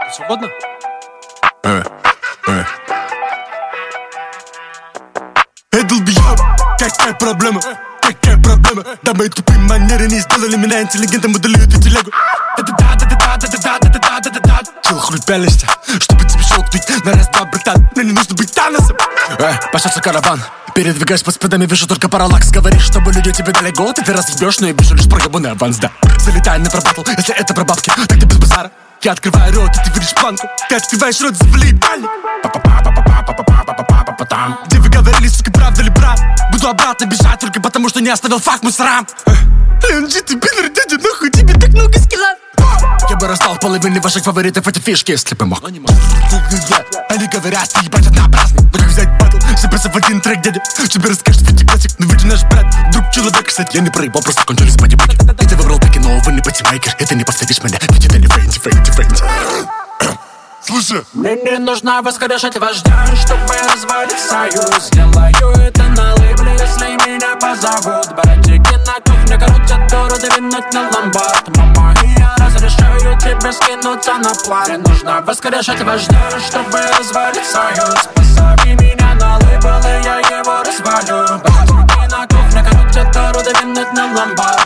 Свободно? Долбоёб, какая проблема? Какая проблема? Да мои тупые манеры не сделали меня интеллигентом, удалю эту телегу. Чел хуй пялишься, чтобы тебе щелкнуть на раз-два, братан. Мне не нужно быть Таносом. Пошелся караван, передвигаюсь под спидами, вижу только параллакс. Говоришь, чтобы люди тебе дали год, и ты разъебешь, но я вижу лишь проебанный аванс, да. Залетай на пробатл, если это про бабки, так ты без базара. Я открываю рот, и ты видишь планку. Ты открываешь рот, завали ебальник. Где вы говорили, сука, правда ли, брат? Буду обратно бежать только потому, что не оставил факт мусорам. Ленджи, ты пидор, дядя, нахуй тебе так много скилла. Я бы раздал половину ваших фаворитов эти фишки, если бы мог. Они говорят, ты ебать однообразный. Но как взять батл, собраться в один трек, дядя? Тебе расскажешь в классик, но ведь наш брат друг человек, кстати, я не проебал, просто кончились математики. И ты выбрал таки нового, не патимейкер. И ты не повторишь меня, ведь это не фэнти. Слушай, мне не нужно воскрешать вождя, чтобы развалить союз. Сделаю это на лейбле, если меня позовут. Братики на кухне крутят дуру, двинуть на ломбард. Мама, и я разрешаю тебе скинуться на план. Мне нужно воскрешать вождя, чтобы развалить союз. Позови меня на лейбл, и я его развалю. Братики на кухне крутят дуру, двинуть на ломбард.